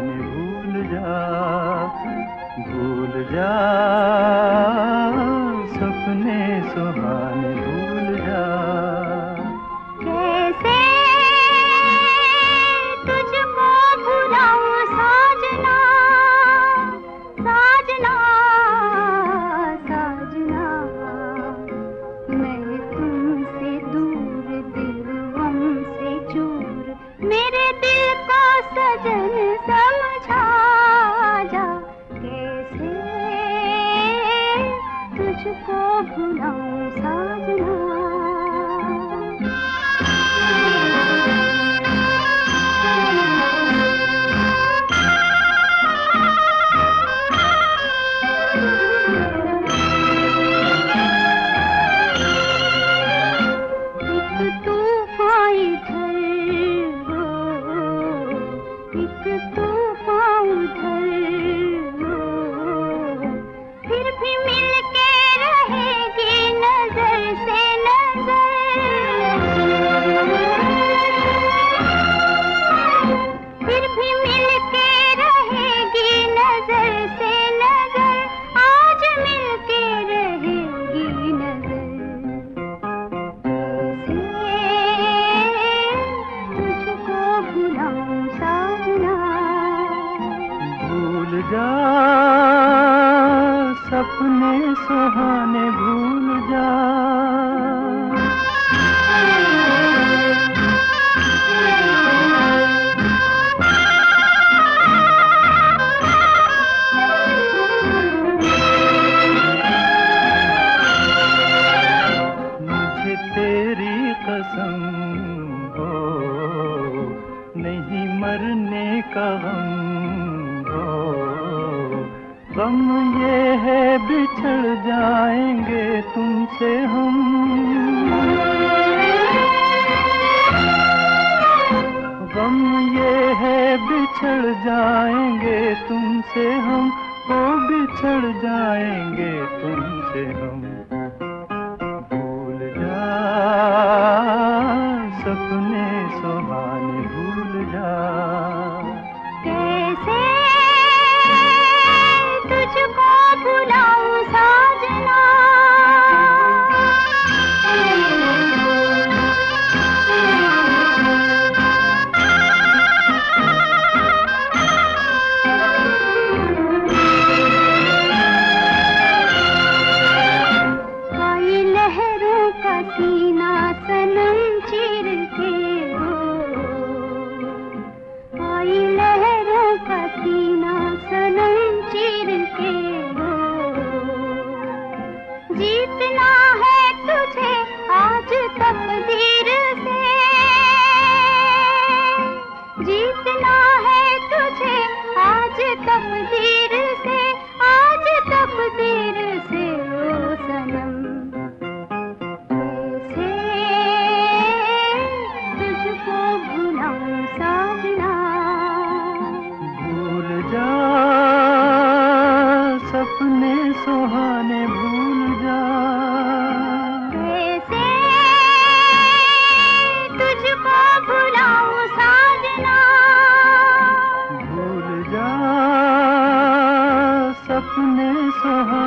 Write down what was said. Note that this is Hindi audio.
सुहाने भूल जा, भूल जा, सपने सुहाने भूल जा। कैसे तुझको भुलाऊं साजना, साजना, साजना, मैं तुमसे दूर, दिल हमसे चूर, मेरे दिल को सजन समझा जा। कैसे तुझको भुलाऊं साजना। फिर भी मिलके रहेगी नजर से नजर, फिर भी मिलके रहेगी नजर से नजर, आज मिलके रहेगी नजर। तुझको भुलाऊं साजना। भूल जा, सपने सुहाने भूल जा। मुझे तेरी कसम हो, नहीं मरने का गम हो। गम ये है बिछड़ जाएंगे तुमसे हम, गम ये है बिछड़ जाएंगे तुमसे हम, ओ बिछड़ जाएंगे तुमसे हम। भूल जा, सपने सुहाने भूल जा। कैसे तुझको भुलाऊं साजना। आई लहरों का सीना सनम चीर के हो, आई लहरों का सीना सनम चीर के हो। जीतना है तुझे आज तकदीर से, जीतना है तुझे आज तकदीर से, आज तकदीर से ओ सनम। कैसे तुझको भुलाऊं साजना। भूल जा, सपने सुहाने भूल जा। कैसे तुझको भुलाऊं साजना। भूल जा, सपने सुहाने